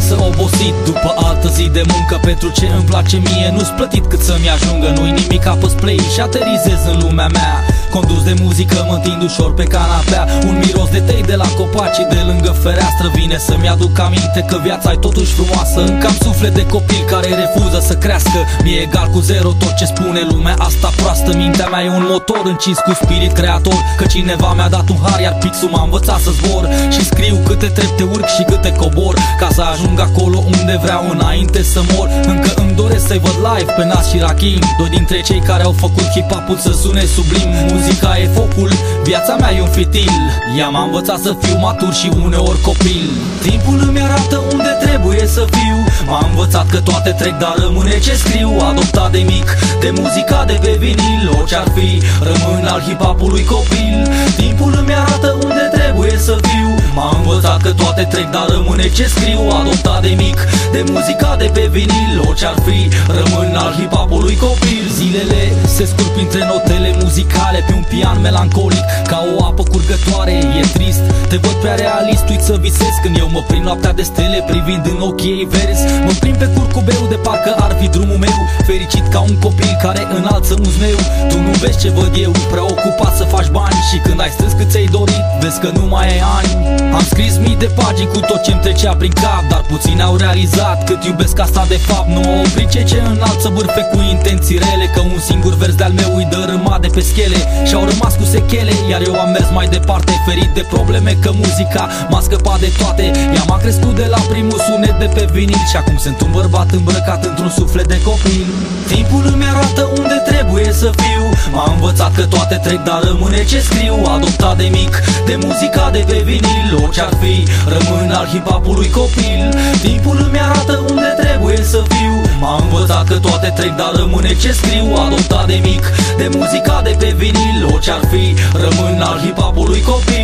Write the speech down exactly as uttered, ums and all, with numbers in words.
acasă obosit după altă zi de muncă. Pentru ce îmi place mie nu-s plătit cât să-mi ajungă. Nu-i nimic, apăs play și aterizez în lumea mea. Condus de muzică, mă întind ușor pe canapea. Un miros de tei de la copacii de lângă fereastră vine să-mi aduc aminte că viața e totuși frumoasă. Încă am suflet de copil care refuză să crească. Mi-e egal cu zero tot ce spune lumea asta proastă. Mintea mea e un motor încins cu spirit creator, că cineva mi-a dat un har, iar pixul m-a învățat să zbor. Și scriu câte trepte urc și câte cobor, ca să ajung acolo unde vreau înainte să mor. Încă îmi doresc să-i văd live pe Nas și Rakim, doi dintre cei care au făcut hip-hop-ul să sune sublim. Muzica e focul, viața mea e un fitil. Ea m-a învățat să fiu matur și uneori copil. Timpul îmi arată unde trebuie să fiu. M-a învățat că toate trec, dar rămâne ce scriu. Adoptat de mic de muzica de pe vinil, orice-ar fi, rămân al hip-hop-ului copil. Timpul îmi arată unde trebuie să fiu. M-a învățat că toate trec, dar rămâne ce scriu. Adoptat de mic de muzica de pe vinil, orice-ar fi, rămân al hip-hop-ului copil. Zilele se scurg printre notele muzicale pe un pian melancolic, ca o apă curgătoare. E trist, te văd prea realist, uit să visez când eu mă prind noaptea de stele, privind în ochii ei verzi. Mă prind pe curcubeu de parcă ar fi drumul meu, fericit ca un copil care înalță un zmeu. Tu nu vezi ce văd eu, preocupat să faci bani, și când ai strâns cât ți-ai dorit, vezi că nu mai ai ani. Am scris mii de pagini cu tot ce-mi trecea prin cap, dar puțini au realizat cât iubesc asta de fapt. Nu au oprit cei ce înalță bârfe cu intenții rele, că un singur vers de-al meu îi dărâma de pe schele și-au rămas cu sechele, iar eu am mers mai departe, ferit de probleme, că muzica m-a scăpat de toate. Ea m-a crescut de la primul sunet de pe vinil și acum sunt un bărbat îmbrăcat într-un suflet de copil. Timpul îmi arată unde trebuie să fiu. M-a învățat că toate trec, dar rămâne ce scriu. Adoptat de mic de muzica de pe vinil, orice-ar fi, rămân al hip-hop-ului copil. Timpul îmi arată unde trebuie să fiu. M-a învățat că toate trec, dar rămâne ce scriu. Adoptat de mic de muzica de pe vinil, orice-ar fi, rămân al hip-hop-ului copil.